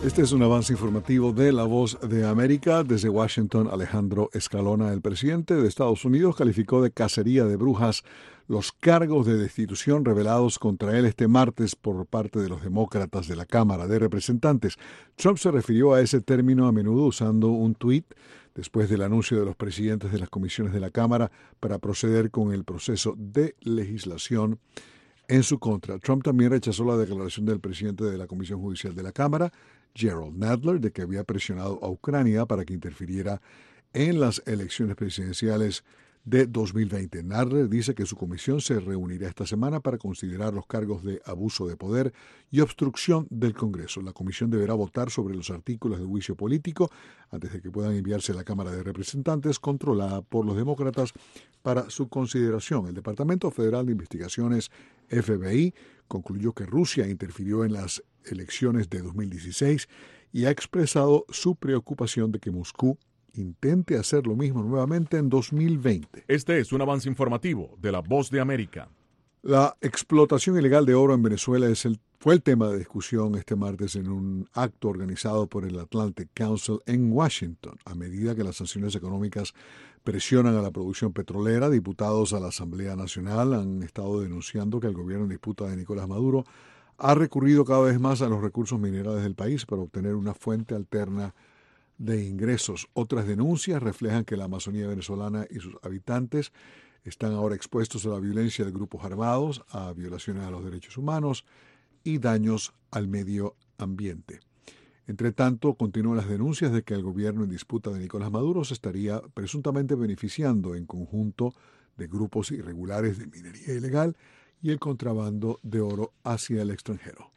Este es un avance informativo de La Voz de América. Desde Washington, Alejandro Escalona, el presidente de Estados Unidos, calificó de cacería de brujas los cargos de destitución revelados contra él este martes por parte de los demócratas de la Cámara de Representantes. Trump se refirió a ese término a menudo usando un tuit después del anuncio de los presidentes de las comisiones de la Cámara para proceder con el proceso de legislación en su contra. Trump también rechazó la declaración del presidente de la Comisión Judicial de la Cámara, Jerrold Nadler, de que había presionado a Ucrania para que interfiriera en las elecciones presidenciales de 2020. Nadler dice que su comisión se reunirá esta semana para considerar los cargos de abuso de poder y obstrucción del Congreso. La comisión deberá votar sobre los artículos de juicio político antes de que puedan enviarse a la Cámara de Representantes, controlada por los demócratas, para su consideración. El Departamento Federal de Investigaciones, FBI, concluyó que Rusia interfirió en las elecciones de 2016 y ha expresado su preocupación de que Moscú intente hacer lo mismo nuevamente en 2020. Este es un avance informativo de La Voz de América. La explotación ilegal de oro en Venezuela fue el tema de discusión este martes en un acto organizado por el Atlantic Council en Washington. A medida que las sanciones económicas presionan a la producción petrolera, diputados a la Asamblea Nacional han estado denunciando que el gobierno en disputa de Nicolás Maduro ha recurrido cada vez más a los recursos minerales del país para obtener una fuente alterna de ingresos. Otras denuncias reflejan que la Amazonía venezolana y sus habitantes están ahora expuestos a la violencia de grupos armados, a violaciones a los derechos humanos y daños al medio ambiente. Entre tanto, continúan las denuncias de que el gobierno en disputa de Nicolás Maduro se estaría presuntamente beneficiando en conjunto de grupos irregulares de minería ilegal y el contrabando de oro hacia el extranjero.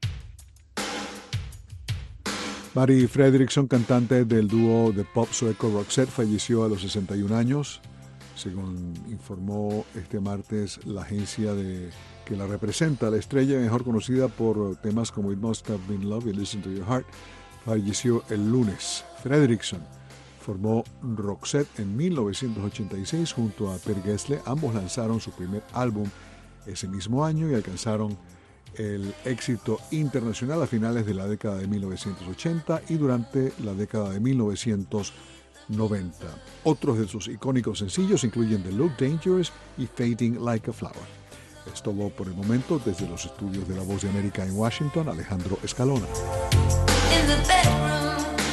Mary Fredriksson, cantante del dúo de pop sueco Roxette, falleció a los 61 años. Según informó este martes la agencia que la representa, la estrella mejor conocida por temas como It Must Have Been Love y Listen to Your Heart, falleció el lunes. Fredriksson formó Roxette en 1986 junto a Per Gessle. Ambos lanzaron su primer álbum ese mismo año y alcanzaron el éxito internacional a finales de la década de 1980 y durante la década de 1990. Otros de sus icónicos sencillos incluyen The Look Dangerous y Fading Like a Flower. Es todo por el momento. Desde los estudios de La Voz de América en Washington, Alejandro Escalona. In the bedroom.